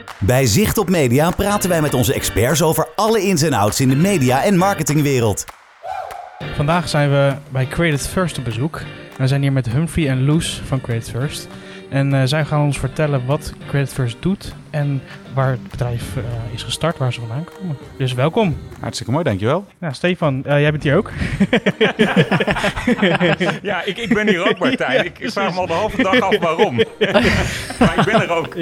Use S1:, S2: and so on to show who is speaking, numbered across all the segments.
S1: Bij Zicht op Media praten wij met onze experts over alle ins en outs in de media- en marketingwereld.
S2: Vandaag zijn we bij Created First op bezoek. We zijn hier met Humphrey en Loes van Created First. En zij gaan ons vertellen wat Created First doet en waar het bedrijf is gestart, waar ze vandaan komen. Dus welkom.
S3: Hartstikke mooi, dankjewel.
S2: Ja, Stefan, jij bent hier ook.
S4: Ja, ik ben hier ook, Martijn. Ik vraag me al de halve dag af waarom. Maar ik ben er ook.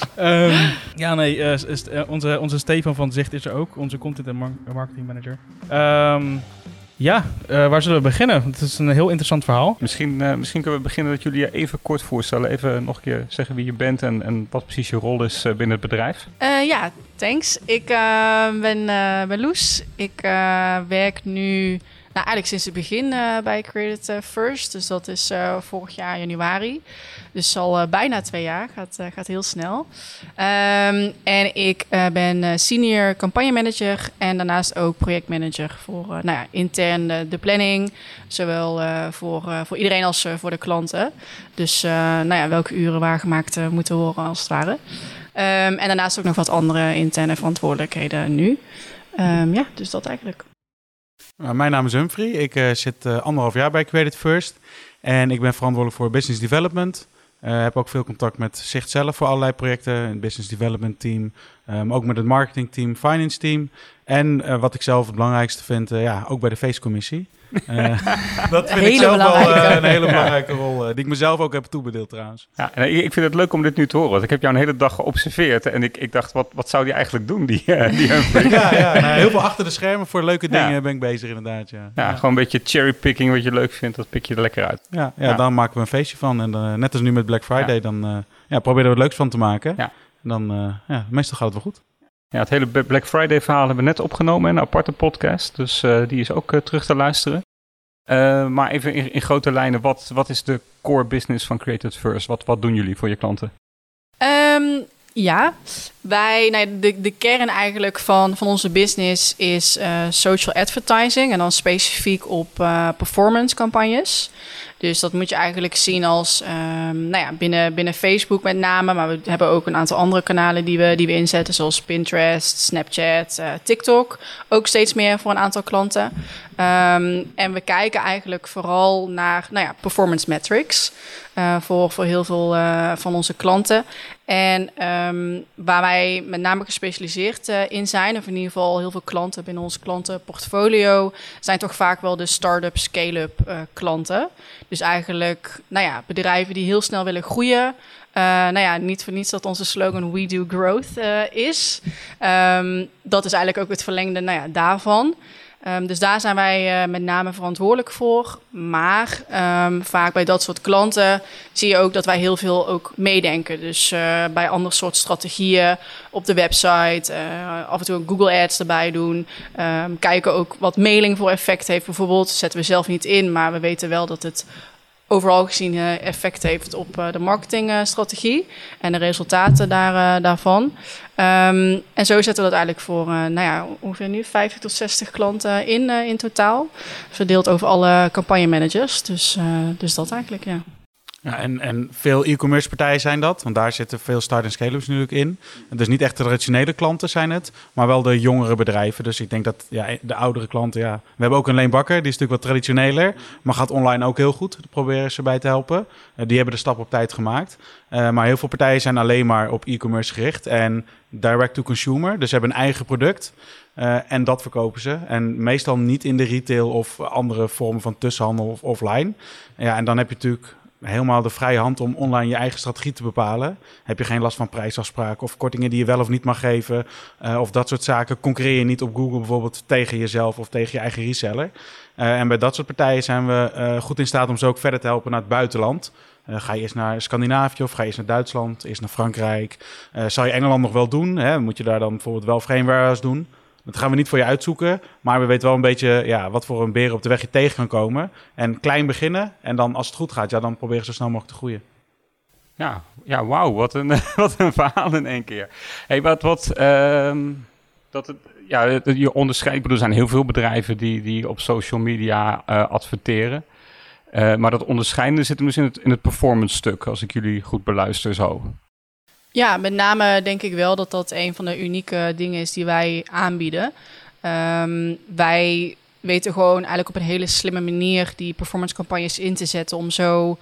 S2: Onze Stefan van Zicht is er ook, onze content en marketing manager. Waar zullen we beginnen? Het is een heel interessant verhaal.
S4: Misschien kunnen we beginnen dat jullie je even kort voorstellen. Even nog een keer zeggen wie je bent en wat precies je rol is binnen het bedrijf.
S5: Thanks. Ik ben Loes. Ik werk nu eigenlijk sinds het begin bij Created First. Dus dat is vorig jaar januari. Dus al bijna 2 jaar. Gaat heel snel. En ik ben senior campagnemanager en daarnaast ook projectmanager voor intern de planning. Zowel voor iedereen als voor de klanten. Dus welke uren waar gemaakt moeten worden als het ware. En daarnaast ook nog wat andere interne verantwoordelijkheden nu. Dus dat eigenlijk.
S3: Mijn naam is Humphrey. Ik zit 1,5 jaar bij Created First. En ik ben verantwoordelijk voor business development. Heb ook veel contact met Zicht zelf voor allerlei projecten. Het business development team. Ook met het marketing team, finance team. En wat ik zelf het belangrijkste vind, ook bij de feestcommissie. Dat vind ik zelf wel een hele belangrijke rol. Die ik mezelf ook heb toebedeeld trouwens.
S4: Ja, en ik vind het leuk om dit nu te horen. Want ik heb jou een hele dag geobserveerd. En ik dacht, wat zou die eigenlijk doen, die Humphrey?
S3: Heel veel achter de schermen voor leuke dingen ben ik bezig inderdaad.
S4: Gewoon een beetje cherrypicking wat je leuk vindt. Dat pik je er lekker uit.
S3: Dan maken we een feestje van. En net als nu met Black Friday, dan proberen we er leuks van te maken. Ja. En dan, meestal gaat het wel goed.
S4: Ja, het hele Black Friday verhaal hebben we net opgenomen in een aparte podcast. Dus die is ook terug te luisteren. Maar even in grote lijnen, wat is de core business van Created First? Wat doen jullie voor je klanten?
S5: De kern eigenlijk van onze business is social advertising. En dan specifiek op performance campagnes. Dus dat moet je eigenlijk zien als binnen Facebook met name. Maar we hebben ook een aantal andere kanalen die we inzetten. Zoals Pinterest, Snapchat, TikTok. Ook steeds meer voor een aantal klanten. En we kijken eigenlijk vooral naar performance metrics. Voor heel veel van onze klanten. En waar wij met name gespecialiseerd in zijn, of in ieder geval heel veel klanten binnen ons klantenportfolio, zijn toch vaak wel de start-up, scale-up klanten. Dus eigenlijk bedrijven die heel snel willen groeien. Niet voor niets dat onze slogan We Do Growth is. Dat is eigenlijk ook het verlengde daarvan. Dus daar zijn wij met name verantwoordelijk voor. Maar vaak bij dat soort klanten zie je ook dat wij heel veel ook meedenken. Dus bij ander soort strategieën op de website. Af en toe ook Google Ads erbij doen. Kijken ook wat mailing voor effect heeft bijvoorbeeld. Dat zetten we zelf niet in, maar we weten wel dat het overal gezien effect heeft op de marketingstrategie en de resultaten daarvan. En zo zetten we dat eigenlijk voor ongeveer nu 50 tot 60 klanten in totaal. Verdeeld over alle campagnemanagers. Dus dat eigenlijk, ja.
S3: Ja, en veel e-commerce partijen zijn dat, want daar zitten veel start- en scale-ups natuurlijk in. Dus niet echt de traditionele klanten zijn het, maar wel de jongere bedrijven. Dus ik denk dat de oudere klanten, we hebben ook een Leen Bakker, die is natuurlijk wat traditioneler, maar gaat online ook heel goed. Daar proberen ze bij te helpen. Die hebben de stap op tijd gemaakt. Maar heel veel partijen zijn alleen maar op e-commerce gericht en direct to consumer. Dus ze hebben een eigen product en dat verkopen ze. En meestal niet in de retail of andere vormen van tussenhandel of offline. Ja, en dan heb je natuurlijk helemaal de vrije hand om online je eigen strategie te bepalen. Heb je geen last van prijsafspraken of kortingen die je wel of niet mag geven. Of dat soort zaken. Concurreer je niet op Google bijvoorbeeld tegen jezelf of tegen je eigen reseller. En bij dat soort partijen zijn we goed in staat om ze ook verder te helpen naar het buitenland. Ga je eerst naar Scandinavië of ga je eerst naar Duitsland, eerst naar Frankrijk. Zal je Engeland nog wel doen? Hè? Moet je daar dan bijvoorbeeld wel geen warehouse doen? Dat gaan we niet voor je uitzoeken, maar we weten wel een beetje wat voor een beren op de weg je tegen kan komen. En klein beginnen en dan als het goed gaat, dan proberen zo snel mogelijk te groeien.
S4: Ja, wauw, wat een verhaal in één keer. Hey, je onderscheidt, ik bedoel, er zijn heel veel bedrijven die op social media adverteren. Maar dat onderscheidende zit hem dus in het performance stuk, als ik jullie goed beluister zo.
S5: Ja, met name denk ik wel dat dat een van de unieke dingen is die wij aanbieden. Wij weten gewoon eigenlijk op een hele slimme manier die performance campagnes in te zetten om zo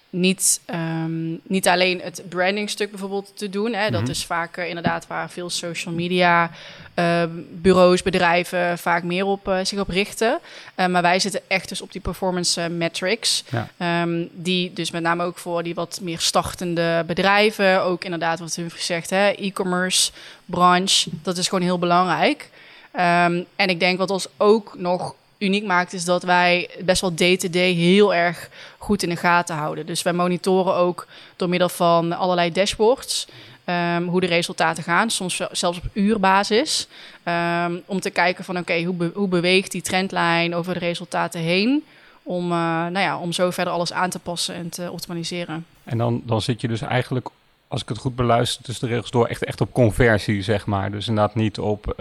S5: niet alleen het brandingstuk bijvoorbeeld te doen. Hè. Dat is vaak inderdaad waar veel social media bureaus, bedrijven vaak meer op zich op richten. Maar wij zitten echt dus op die performance metrics. Ja. Die dus met name ook voor die wat meer startende bedrijven, ook inderdaad wat u heeft gezegd, e-commerce branche, dat is gewoon heel belangrijk. En ik denk wat ons ook nog uniek maakt, is dat wij best wel day-to-day heel erg goed in de gaten houden. Dus wij monitoren ook door middel van allerlei dashboards hoe de resultaten gaan, soms zelfs op uurbasis. Om te kijken van hoe beweegt die trendlijn over de resultaten heen, om zo verder alles aan te passen en te optimaliseren.
S4: En dan zit je dus eigenlijk, als ik het goed beluister, tussen de regels door echt op conversie, zeg maar. Dus inderdaad niet op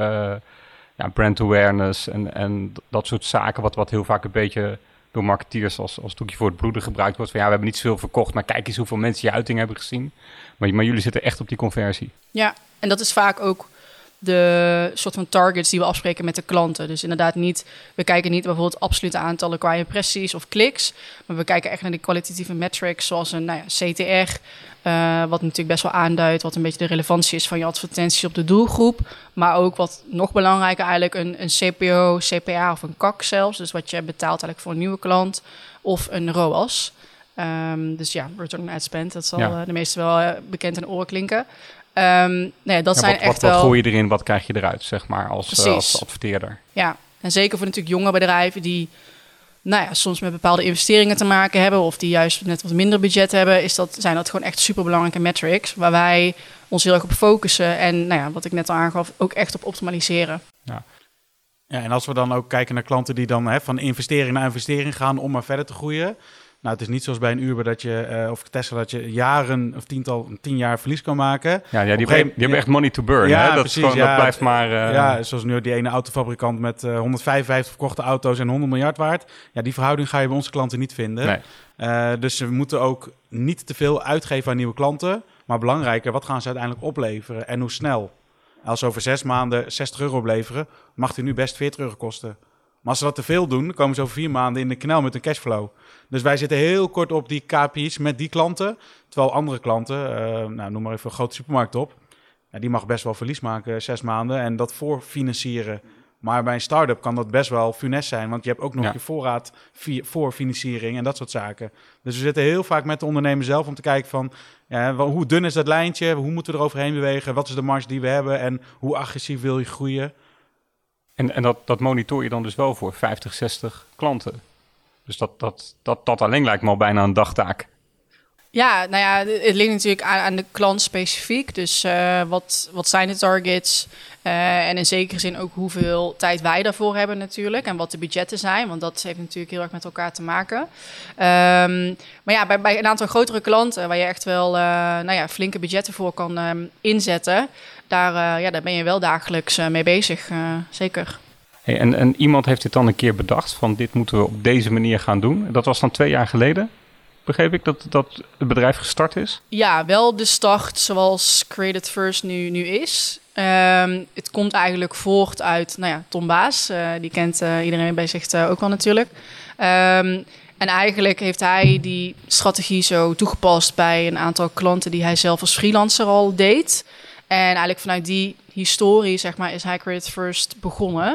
S4: brand awareness en dat soort zaken, wat heel vaak een beetje door marketeers als doekje voor het bloeden gebruikt wordt. Van we hebben niet zoveel verkocht, maar kijk eens hoeveel mensen je uiting hebben gezien. Maar jullie zitten echt op die conversie. Ja,
S5: en dat is vaak ook de soort van targets die we afspreken met de klanten. Dus inderdaad we kijken niet bijvoorbeeld absolute aantallen qua impressies of kliks, maar we kijken echt naar de kwalitatieve metrics, zoals een CTR, wat natuurlijk best wel aanduidt wat een beetje de relevantie is van je advertenties op de doelgroep. Maar ook wat nog belangrijker eigenlijk een CPO, CPA of een CAC zelfs. Dus wat je betaalt eigenlijk voor een nieuwe klant of een ROAS. Dus return on ad spend, dat zal de meeste wel bekend in oren klinken. Dat zijn echt wel...
S4: Wat gooi je erin, wat krijg je eruit, zeg maar, als adverteerder?
S5: Ja, en zeker voor natuurlijk jonge bedrijven die soms met bepaalde investeringen te maken hebben of die juist net wat minder budget hebben, zijn dat gewoon echt superbelangrijke metrics waar wij ons heel erg op focussen en wat ik net al aangaf, ook echt op optimaliseren.
S3: Ja, en als we dan ook kijken naar klanten die dan van investering naar investering gaan om maar verder te groeien. Nou, het is niet zoals bij een Uber of Tesla dat je jaren of 10 jaar verlies kan maken.
S4: Ja, die hebben echt money to burn.
S3: Ja,
S4: hè? Dat,
S3: precies,
S4: dat blijft maar...
S3: zoals nu die ene autofabrikant met 155 verkochte auto's en 100 miljard waard. Ja, die verhouding ga je bij onze klanten niet vinden. Nee. Dus we moeten ook niet te veel uitgeven aan nieuwe klanten. Maar belangrijker, wat gaan ze uiteindelijk opleveren en hoe snel? Als ze over 6 maanden €60 opleveren, mag die nu best €40 kosten. Maar als ze dat te veel doen, dan komen ze over 4 maanden in de knel met een cashflow. Dus wij zitten heel kort op die KPI's met die klanten. Terwijl andere klanten, noem maar even een grote supermarkt op. Ja, die mag best wel verlies maken 6 maanden en dat voorfinancieren. Maar bij een start-up kan dat best wel funest zijn. Want je hebt ook nog je voorraad voor financiering en dat soort zaken. Dus we zitten heel vaak met de ondernemer zelf om te kijken van... hoe dun is dat lijntje? Hoe moeten we er overheen bewegen? Wat is de marge die we hebben? En hoe agressief wil je groeien?
S4: En dat monitor je dan dus wel voor 50, 60 klanten. Dus dat alleen lijkt me al bijna een dagtaak.
S5: Ja, het ligt natuurlijk aan de klant specifiek. Dus wat zijn de targets? En in zekere zin ook hoeveel tijd wij daarvoor hebben natuurlijk. En wat de budgetten zijn, want dat heeft natuurlijk heel erg met elkaar te maken. Maar bij een aantal grotere klanten waar je echt wel flinke budgetten voor kan inzetten... Daar ben je wel dagelijks mee bezig, zeker.
S4: Hey, en iemand heeft dit dan een keer bedacht van dit moeten we op deze manier gaan doen. Dat was dan 2 jaar geleden, begreep ik, dat het bedrijf gestart is?
S5: Ja, wel de start zoals Created First nu is. Het komt eigenlijk voort uit Tom Baas. Die kent iedereen bij zich ook wel natuurlijk. En eigenlijk heeft hij die strategie zo toegepast bij een aantal klanten die hij zelf als freelancer al deed. En eigenlijk vanuit die historie, zeg maar, is hij Created First begonnen.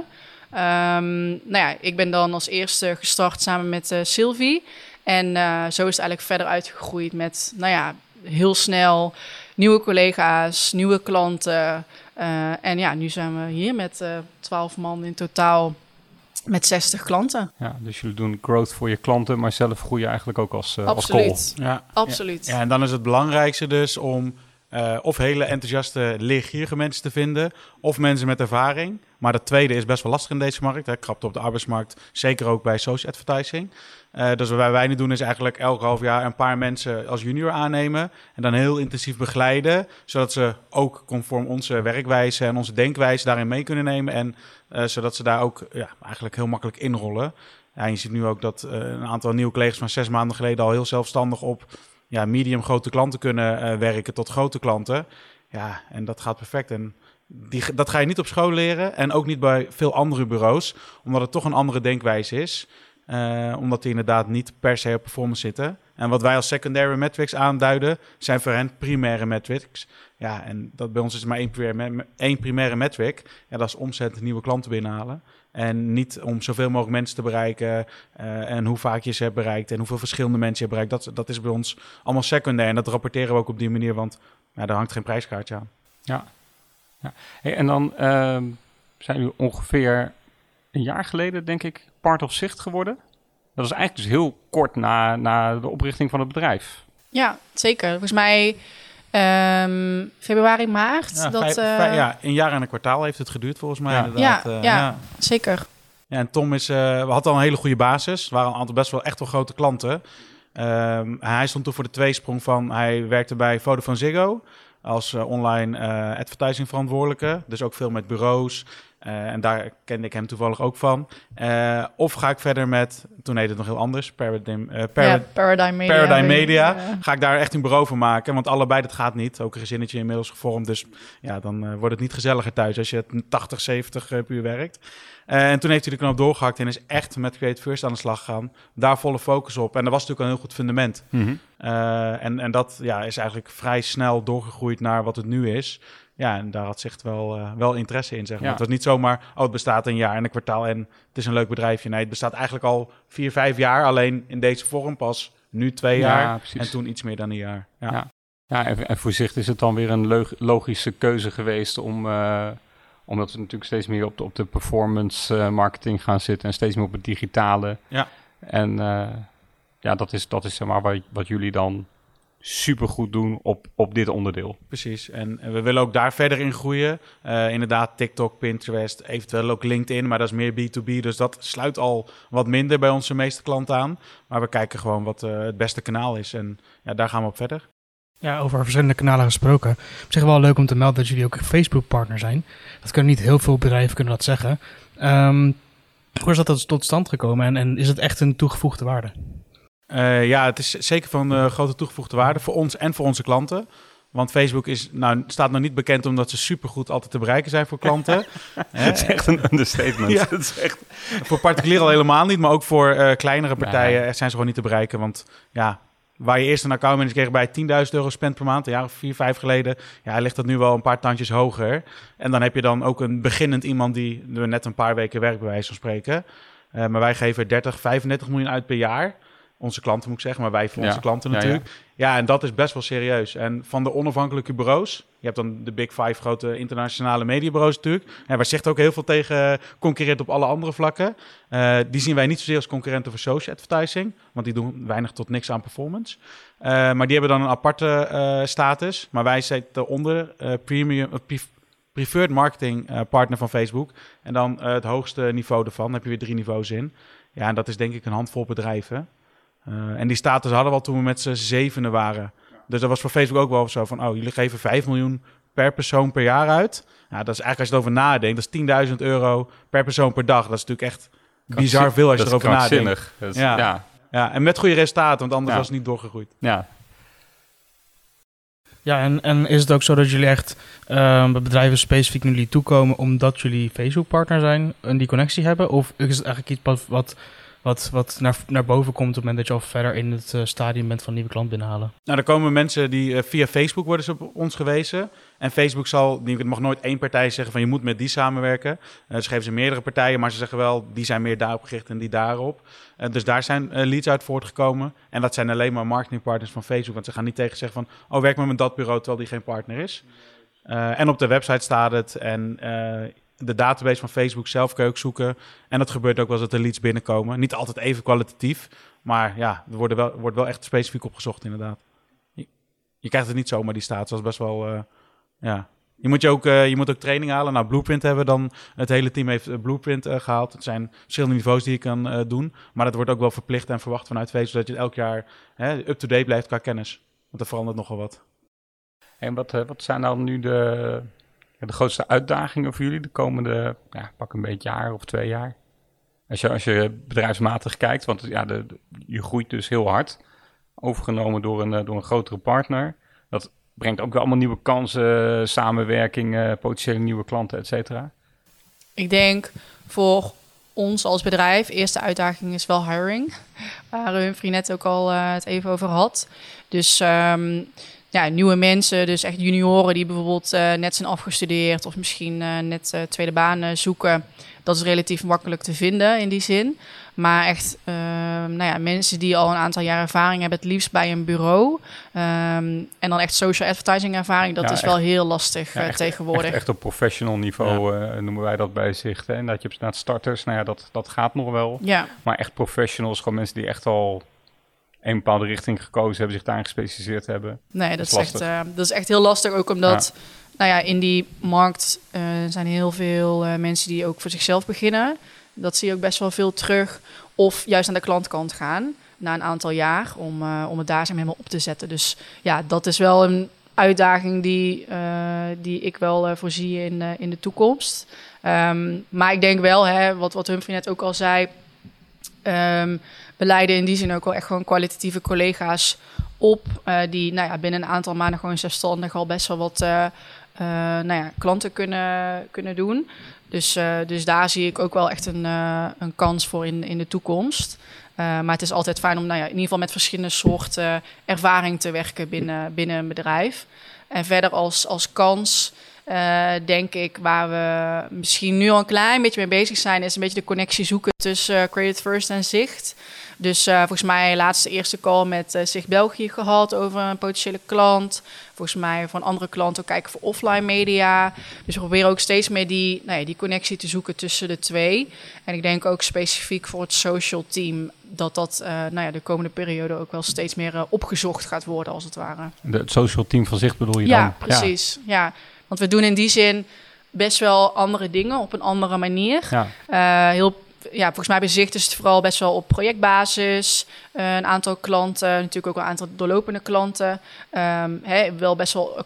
S5: Ik ben dan als eerste gestart samen met Sylvie. En zo is het eigenlijk verder uitgegroeid met, heel snel nieuwe collega's, nieuwe klanten. En nu zijn we hier met 12 man in totaal met 60 klanten.
S4: Ja, dus jullie doen growth voor je klanten, maar zelf groeien eigenlijk ook als
S5: Absoluut.
S3: Ja,
S5: absoluut.
S3: Ja, en dan is het belangrijkste dus om of hele enthousiaste leergierige mensen te vinden, of mensen met ervaring. Maar dat tweede is best wel lastig in deze markt. Krapte op de arbeidsmarkt, zeker ook bij social advertising. Dus wat wij nu doen is eigenlijk elk half jaar een paar mensen als junior aannemen en dan heel intensief begeleiden, zodat ze ook conform onze werkwijze en onze denkwijze daarin mee kunnen nemen en zodat ze daar ook eigenlijk heel makkelijk inrollen. Ja, je ziet nu ook dat een aantal nieuwe collega's van 6 maanden geleden al heel zelfstandig op medium grote klanten kunnen werken tot grote klanten. Ja, en dat gaat perfect. En dat ga je niet op school leren en ook niet bij veel andere bureaus, omdat het toch een andere denkwijze is. Omdat die inderdaad niet per se op performance zitten. En wat wij als secondary metrics aanduiden, zijn voor hen primaire metrics. Ja, en dat bij ons is maar één primaire metric. Ja, dat is omzet, nieuwe klanten binnenhalen. En niet om zoveel mogelijk mensen te bereiken en hoe vaak je ze hebt bereikt en hoeveel verschillende mensen je hebt bereikt. Dat is bij ons allemaal secundair en dat rapporteren we ook op die manier, want daar hangt geen prijskaartje aan.
S4: Ja. Hey, en dan zijn jullie ongeveer een jaar geleden, denk ik, Part of Zicht geworden. Dat is eigenlijk dus heel kort na de oprichting van het bedrijf.
S5: Ja, zeker. Volgens mij februari, maart.
S3: Ja, een jaar en een kwartaal heeft het geduurd volgens mij.
S5: Ja,
S3: inderdaad.
S5: Zeker.
S3: Ja, en Tom we hadden al een hele goede basis. Er waren een aantal best wel echt wel grote klanten. Hij stond toen voor de tweesprong van, hij werkte bij Vodafone Ziggo als online advertising verantwoordelijke. Dus ook veel met bureaus. En daar kende ik hem toevallig ook van. Of ga ik verder met, toen heette het nog heel anders,
S5: Paradigm
S3: Media. Ga ik daar echt een bureau van maken? Want allebei, dat gaat niet. Ook een gezinnetje inmiddels gevormd. Dus ja, dan wordt het niet gezelliger thuis als je 80, 70 uur werkt. En toen heeft hij de knop doorgehakt en is echt met Create First aan de slag gegaan. Daar volle focus op. En dat was natuurlijk een heel goed fundament.
S4: Mm-hmm.
S3: En dat is eigenlijk vrij snel doorgegroeid naar wat het nu is. Ja, en daar had Zicht wel interesse in, zeg maar.
S4: Ja.
S3: Het was niet zomaar, het bestaat een jaar en een kwartaal en het is een leuk bedrijfje. Nee, het bestaat eigenlijk al 4-5 jaar, alleen in deze vorm pas nu 2 jaar en toen iets meer dan een jaar.
S4: Ja, en voor Zicht is het dan weer een logische keuze geweest omdat we natuurlijk steeds meer op de performance marketing gaan zitten en steeds meer op het digitale.
S3: Ja.
S4: En dat is zeg maar wat jullie dan supergoed doen op dit onderdeel.
S3: Precies. En we willen ook daar verder in groeien. Inderdaad, TikTok, Pinterest, eventueel ook LinkedIn, maar dat is meer B2B. Dus dat sluit al wat minder bij onze meeste klanten aan. Maar we kijken gewoon wat het beste kanaal is. En ja, daar gaan we op verder.
S2: Ja, over verschillende kanalen gesproken. Op zich wel leuk om te melden dat jullie ook een Facebook-partner zijn. Dat kunnen niet heel veel bedrijven kunnen dat zeggen. Hoe is dat tot stand gekomen en is het echt een toegevoegde waarde?
S3: Het is zeker van grote toegevoegde waarde voor ons en voor onze klanten. Want Facebook staat nog niet bekend omdat ze supergoed altijd te bereiken zijn voor klanten.
S4: Dat is echt een understatement.
S3: Ja, dat is echt, voor particulier al helemaal niet, maar ook voor kleinere partijen zijn ze gewoon niet te bereiken. Want ja, waar je eerst een accountmanager kreeg bij €10.000 spend per maand, een jaar of 4-5 geleden, ligt dat nu wel een paar tandjes hoger. En dan heb je dan ook een beginnend iemand die net een paar weken werkt, bij wijze van spreken. Maar wij geven 30-35 miljoen uit per jaar. Onze klanten moet ik zeggen, maar wij voor onze klanten natuurlijk. Ja, en dat is best wel serieus. En van de onafhankelijke bureaus, je hebt dan de Big 5 grote internationale mediabureaus natuurlijk. En waar Zicht ook heel veel tegen concurreert op alle andere vlakken. Die zien wij niet zozeer als concurrenten voor social advertising, want die doen weinig tot niks aan performance. Maar die hebben dan een aparte status. Maar wij zitten onder preferred marketing partner van Facebook. En dan het hoogste niveau ervan, daar heb je weer 3 niveaus in. Ja, en dat is denk ik een handvol bedrijven. En die status hadden we al toen we met z'n 7 waren. Dus dat was voor Facebook ook wel zo van, jullie geven 5 miljoen per persoon per jaar uit. Ja, dat is eigenlijk, als je erover nadenkt, dat is €10.000 per persoon per dag. Dat is natuurlijk echt bizar veel als je erover nadenkt. Ja, en met goede resultaten, want anders was het niet doorgegroeid.
S4: Ja.
S2: Ja, en is het ook zo dat jullie echt bedrijven specifiek naar jullie toekomen omdat jullie Facebook-partner zijn en die connectie hebben? Of is het eigenlijk iets wat naar boven komt op het moment dat je al verder in het stadium bent van nieuwe klant binnenhalen?
S3: Nou, er komen mensen die via Facebook worden ze op ons gewezen. En Facebook mag nooit één partij zeggen van je moet met die samenwerken. Ze geven ze meerdere partijen, maar ze zeggen wel die zijn meer daarop gericht en die daarop. Dus daar zijn leads uit voortgekomen. En dat zijn alleen maar marketingpartners van Facebook. Want ze gaan niet tegen zeggen van werk maar met dat bureau terwijl die geen partner is. En op de website staat het en de database van Facebook zelf kun je ook zoeken. En dat gebeurt ook wel eens dat er leads binnenkomen. Niet altijd even kwalitatief, maar ja, er wordt wel echt specifiek opgezocht inderdaad. Je krijgt het niet zomaar die status, dat is best wel, Je moet ook training halen. Nou, Blueprint hebben we dan, het hele team heeft Blueprint gehaald. Het zijn verschillende niveaus die je kan doen. Maar dat wordt ook wel verplicht en verwacht vanuit Facebook, zodat je elk jaar up-to-date blijft qua kennis. Want er verandert nogal wat.
S4: En wat zijn dan nu de grootste uitdagingen voor jullie de komende, pak een beetje jaar of 2 jaar? Als je bedrijfsmatig kijkt, want je groeit dus heel hard. Overgenomen door een grotere partner. brengt ook wel allemaal nieuwe kansen, samenwerking, potentiële nieuwe klanten, et cetera?
S5: Ik denk voor ons als bedrijf, eerste uitdaging is wel hiring. Waar Humphrey net ook al het even over had. Dus nieuwe mensen, dus echt junioren die bijvoorbeeld net zijn afgestudeerd of misschien net tweede baan zoeken. Dat is relatief makkelijk te vinden in die zin. Maar echt mensen die al een aantal jaar ervaring hebben, het liefst bij een bureau. En dan echt social advertising ervaring, dat is wel heel lastig tegenwoordig.
S4: Echt op professional niveau noemen wij dat bij Zicht. En dat je op starters, dat gaat nog wel. Ja. Maar echt professionals, gewoon mensen die echt al een bepaalde richting gekozen hebben, zich daarin gespecialiseerd hebben.
S5: Nee, dat is echt heel lastig, ook omdat in die markt zijn heel veel mensen die ook voor zichzelf beginnen. Dat zie je ook best wel veel terug. Of juist aan de klantkant gaan na een aantal jaar om het daar helemaal op te zetten. Dus ja, dat is wel een uitdaging die ik wel voorzie in de toekomst. Maar ik denk wel, wat Humphrey net ook al zei, we leiden in die zin ook wel echt gewoon kwalitatieve collega's op die binnen een aantal maanden gewoon zelfstandig al best wel wat klanten kunnen doen. Dus daar zie ik ook wel echt een kans voor in de toekomst. Maar het is altijd fijn om in ieder geval met verschillende soorten ervaring te werken binnen een bedrijf. En verder als kans, denk ik, waar we misschien nu al een klein beetje mee bezig zijn, is een beetje de connectie zoeken tussen Created First en Zicht. Dus volgens mij laatste eerste call met Zicht België gehad over een potentiële klant. Volgens mij voor een andere klant ook kijken voor offline media. Dus we proberen ook steeds meer die connectie te zoeken tussen de twee. En ik denk ook specifiek voor het social team dat de komende periode ook wel steeds meer opgezocht gaat worden, als het ware.
S4: Het social team van Zicht bedoel je dan?
S5: Ja, precies. Ja. Want we doen in die zin best wel andere dingen op een andere manier. Volgens mij bij Zicht is het vooral best wel op projectbasis. Een aantal klanten, natuurlijk ook een aantal doorlopende klanten. Wel best wel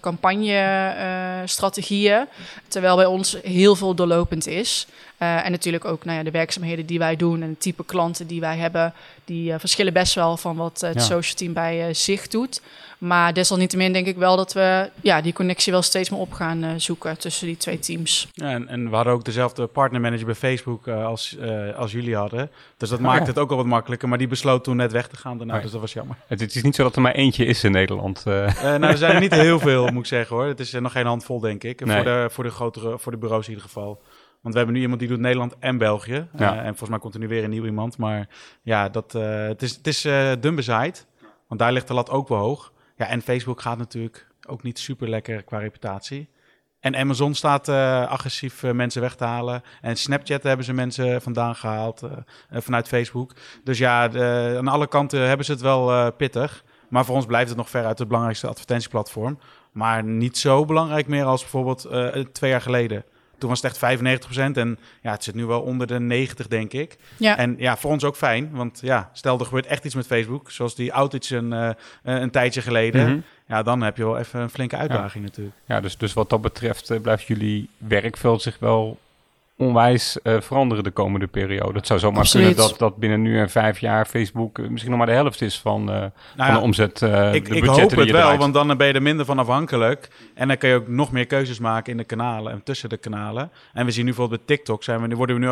S5: campagne-strategieën. Terwijl bij ons heel veel doorlopend is. En natuurlijk ook de werkzaamheden die wij doen en het type klanten die wij hebben, die verschillen best wel van wat het social team bij Zicht doet. Maar desalniettemin denk ik wel dat we die connectie wel steeds meer op gaan zoeken tussen die twee teams.
S3: Ja, en we hadden ook dezelfde partnermanager bij Facebook als jullie hadden. Dus dat maakt het ook al wat makkelijker. Maar die besloot toen net weg te gaan daarna, dus dat was jammer.
S4: Het is niet zo dat er maar eentje is in Nederland.
S3: Er zijn er niet heel veel, moet ik zeggen hoor. Het is nog geen handvol, denk ik. Nee. Voor de bureaus in ieder geval. Want we hebben nu iemand die doet Nederland en België. En volgens mij komt er nu weer een nieuw iemand. Maar ja, het is dun bezaaid. Want daar ligt de lat ook wel hoog. Ja, en Facebook gaat natuurlijk ook niet super lekker qua reputatie. En Amazon staat agressief mensen weg te halen. En Snapchat hebben ze mensen vandaan gehaald vanuit Facebook. Dus ja, aan alle kanten hebben ze het wel pittig. Maar voor ons blijft het nog ver uit het belangrijkste advertentieplatform. Maar niet zo belangrijk meer als bijvoorbeeld 2 jaar geleden. Toen was het echt 95% en het zit nu wel onder de 90%, denk ik. Ja. En voor ons ook fijn, want stel er gebeurt echt iets met Facebook, zoals die outage een tijdje geleden. Mm-hmm. Ja, dan heb je wel even een flinke uitdaging natuurlijk.
S4: Ja, dus wat dat betreft blijft jullie werkveld zich wel onwijs veranderen de komende periode. Het zou zomaar kunnen dat binnen nu en 5 jaar Facebook misschien nog maar de helft is van de omzet.
S3: Ik hoop het wel, want dan ben je er minder van afhankelijk. En dan kun je ook nog meer keuzes maken in de kanalen en tussen de kanalen. En we zien nu bijvoorbeeld bij TikTok we hebben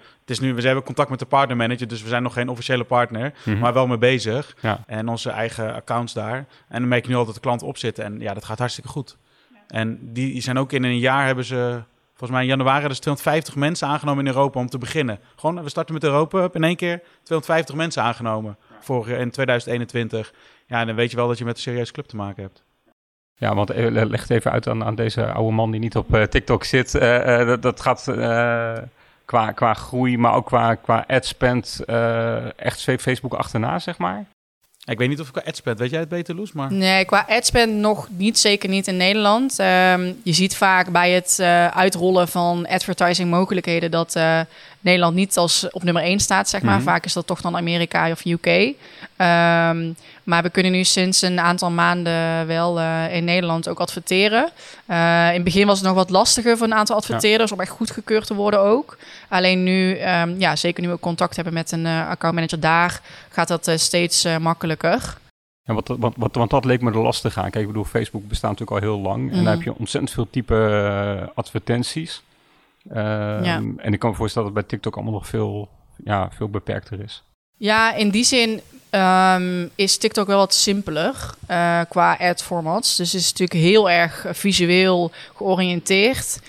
S3: contact met de partnermanager, dus we zijn nog geen officiële partner, maar wel mee bezig. Ja. En onze eigen accounts daar. En dan merk je nu al dat de klanten op zitten. En dat gaat hartstikke goed. Ja. En die zijn ook in een jaar hebben ze, volgens mij in januari, dus 250 mensen aangenomen in Europa om te beginnen. Gewoon, we starten met Europa, in één keer 250 mensen aangenomen in 2021. Ja, en dan weet je wel dat je met een serieuze club te maken hebt.
S4: Ja, want leg het even uit aan deze oude man die niet op TikTok zit. Dat gaat qua groei, maar ook qua adspend echt Facebook achterna, zeg maar.
S3: Ik weet niet of qua adspend, weet jij het beter, Loes? Maar...
S5: Nee, qua adspend nog niet, zeker niet in Nederland. Je ziet vaak bij het uitrollen van advertising mogelijkheden dat Nederland niet als op nummer 1 staat, zeg maar. Mm-hmm. Vaak is dat toch dan Amerika of UK. Maar we kunnen nu sinds een aantal maanden wel in Nederland ook adverteren. In het begin was het nog wat lastiger voor een aantal adverteerders om echt goedgekeurd te worden ook. Alleen nu, zeker nu we contact hebben met een accountmanager daar, gaat dat steeds makkelijker.
S4: Ja, want dat leek me er lastig aan. Kijk, ik bedoel, Facebook bestaat natuurlijk al heel lang. En daar heb je ontzettend veel type advertenties. En ik kan me voorstellen dat het bij TikTok allemaal nog veel beperkter is.
S5: Ja, in die zin is TikTok wel wat simpeler qua ad-formats. Dus het is natuurlijk heel erg visueel georiënteerd.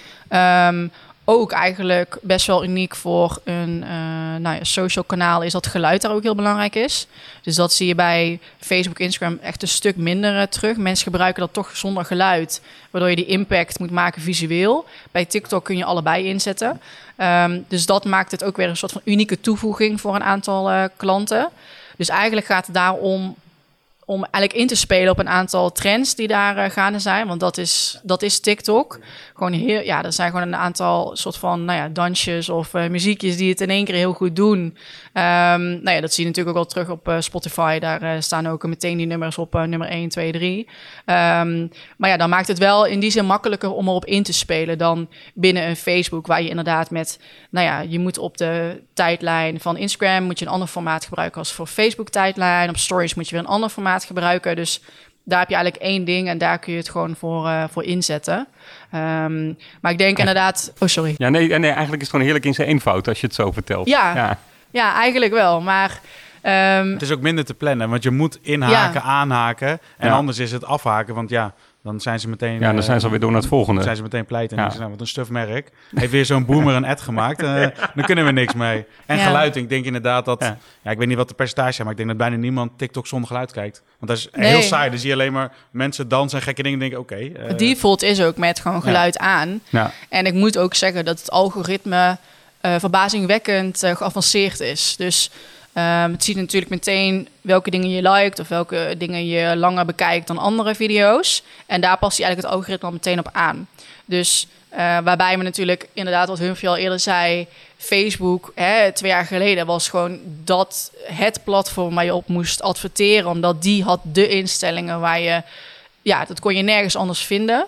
S5: Ook eigenlijk best wel uniek voor een social kanaal is dat geluid daar ook heel belangrijk is. Dus dat zie je bij Facebook, Instagram echt een stuk minder terug. Mensen gebruiken dat toch zonder geluid, waardoor je die impact moet maken visueel. Bij TikTok kun je allebei inzetten. Dus dat maakt het ook weer een soort van unieke toevoeging voor een aantal klanten. Dus eigenlijk gaat het daarom om eigenlijk in te spelen op een aantal trends die daar gaande zijn. Want dat is TikTok. Gewoon er zijn gewoon een aantal soort van dansjes of muziekjes die het in één keer heel goed doen. Dat zie je natuurlijk ook al terug op Spotify. Daar staan ook meteen die nummers op nummer 1, 2, 3. Maar dan maakt het wel in die zin makkelijker om erop in te spelen dan binnen een Facebook, waar je inderdaad met, je moet op de tijdlijn van Instagram moet je een ander formaat gebruiken als voor Facebook tijdlijn. Op Stories moet je weer een ander formaat gebruiken. Dus daar heb je eigenlijk één ding en daar kun je het gewoon voor inzetten. Maar ik denk inderdaad... Oh, sorry.
S4: Ja, nee, eigenlijk is het gewoon heerlijk in zijn eenvoud als je het zo vertelt.
S5: Ja, eigenlijk wel. Maar
S3: het is ook minder te plannen, want je moet inhaken, aanhaken. En anders is het afhaken, want dan zijn ze meteen...
S4: Ja, dan zijn ze alweer door naar het volgende.
S3: Dan zijn ze meteen pleiten. En denken ze, wat een stufmerk. Heeft weer zo'n boomer een ad gemaakt. Dan kunnen we niks mee. En geluid, ik denk inderdaad dat... Ja, ik weet niet wat de percentage is, maar ik denk dat bijna niemand TikTok zonder geluid kijkt. Want dat is heel saai. Dan zie je alleen maar mensen dansen en gekke dingen. Denken, oké.
S5: Het default is ook met gewoon geluid aan. Ja. En ik moet ook zeggen dat het algoritme verbazingwekkend geavanceerd is. Dus... het ziet natuurlijk meteen welke dingen je liked of welke dingen je langer bekijkt dan andere video's. En daar past hij eigenlijk het algoritme al meteen op aan. Dus waarbij we natuurlijk inderdaad, wat Humphrey al eerder zei, Facebook 2 jaar geleden was gewoon dat het platform waar je op moest adverteren. Omdat die had de instellingen waar je, dat kon je nergens anders vinden.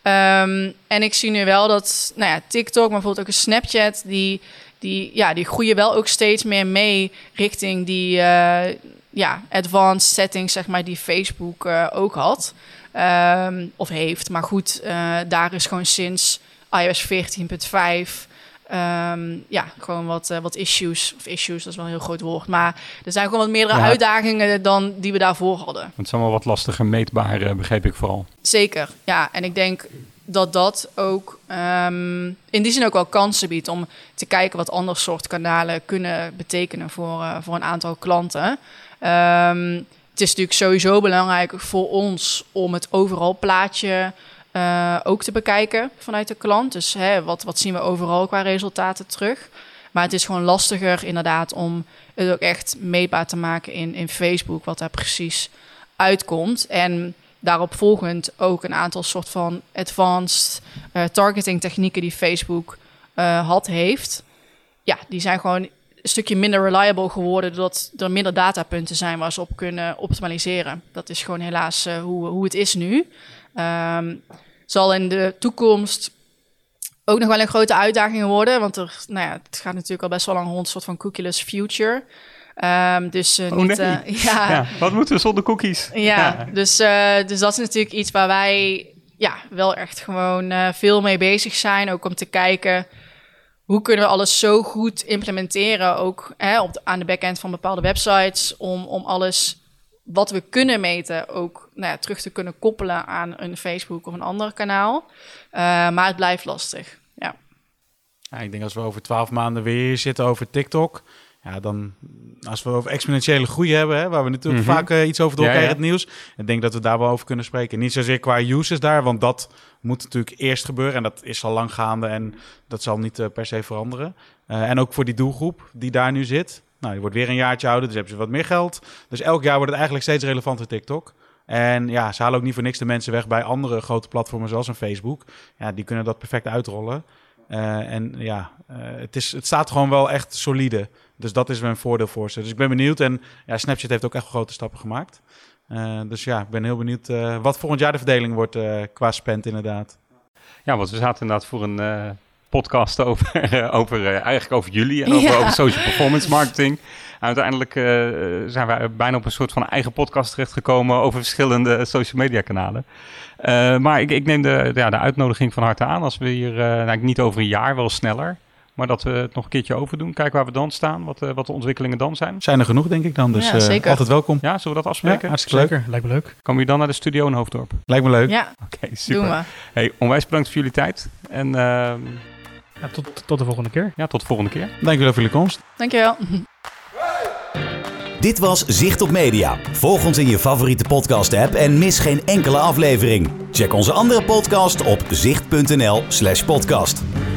S5: En ik zie nu wel dat, TikTok, maar bijvoorbeeld ook een Snapchat, die groeien wel ook steeds meer mee richting die advanced settings, zeg maar, die Facebook ook had. Of heeft. Maar goed, daar is gewoon sinds iOS 14.5 gewoon wat issues. Of issues, dat is wel een heel groot woord. Maar er zijn gewoon wat meerdere uitdagingen dan die we daarvoor hadden.
S4: Het is allemaal wat lastiger meetbaar, begreep ik vooral.
S5: Zeker, ja. En ik denk dat ook in die zin ook wel kansen biedt om te kijken wat andere soort kanalen kunnen betekenen voor een aantal klanten. Het is natuurlijk sowieso belangrijk voor ons om het overal plaatje ook te bekijken vanuit de klant. Dus wat zien we overal qua resultaten terug. Maar het is gewoon lastiger inderdaad om het ook echt meetbaar te maken in Facebook, wat daar precies uitkomt. En daarop volgend ook een aantal soort van advanced targeting technieken die Facebook heeft. Ja, die zijn gewoon een stukje minder reliable geworden, doordat er minder datapunten zijn waar ze op kunnen optimaliseren. Dat is gewoon helaas hoe het is nu. Zal in de toekomst ook nog wel een grote uitdaging worden, want het gaat natuurlijk al best wel lang rond een soort van cookieless future.
S4: Wat moeten we zonder cookies?
S5: Dus dat is natuurlijk iets waar wij wel echt gewoon veel mee bezig zijn. Ook om te kijken, hoe kunnen we alles zo goed implementeren, ook aan de backend van bepaalde websites, om alles wat we kunnen meten ook terug te kunnen koppelen aan een Facebook of een ander kanaal. Maar het blijft lastig,
S3: Ja, ik denk als we over 12 maanden weer zitten over TikTok, dan als we over exponentiële groei hebben, waar we natuurlijk vaak iets over doorkrijgen het nieuws, ik denk dat we daar wel over kunnen spreken. Niet zozeer qua users daar, want dat moet natuurlijk eerst gebeuren en dat is al lang gaande en dat zal niet per se veranderen. En ook voor die doelgroep die daar nu zit. Nou, die wordt weer een jaartje ouder, dus hebben ze wat meer geld. Dus elk jaar wordt het eigenlijk steeds relevanter TikTok. En ze halen ook niet voor niks de mensen weg bij andere grote platformen zoals een Facebook. Ja, die kunnen dat perfect uitrollen. Het staat gewoon wel echt solide. Dus dat is wel een voordeel voor ze. Dus ik ben benieuwd. En Snapchat heeft ook echt grote stappen gemaakt. Ik ben heel benieuwd wat volgend jaar de verdeling wordt qua spend inderdaad.
S4: Ja, want we zaten inderdaad voor podcast eigenlijk over jullie en over social performance marketing. En uiteindelijk zijn wij bijna op een soort van eigen podcast terechtgekomen over verschillende social media kanalen. Maar ik neem de uitnodiging van harte aan als we hier niet over een jaar, wel sneller. Maar dat we het nog een keertje overdoen. Kijken waar we dan staan. Wat de ontwikkelingen dan zijn.
S3: Zijn er genoeg, denk ik dan. Dus
S5: zeker.
S3: altijd welkom.
S4: Ja, zullen we dat afspreken?
S3: Ja, hartstikke leuk.
S2: Zeker, lijkt me leuk.
S4: Komen jullie dan naar de studio in Hoofddorp?
S3: Lijkt me leuk.
S5: Ja,
S4: Oké, super.
S5: doen we.
S4: Hey, onwijs bedankt voor jullie tijd. En
S2: Tot de volgende keer.
S4: tot de volgende keer.
S3: Dank jullie voor jullie komst.
S5: Dankjewel.
S1: Dit was Zicht op Media. Volg ons in je favoriete podcast-app en mis geen enkele aflevering. Check onze andere podcast op zicht.nl/podcast.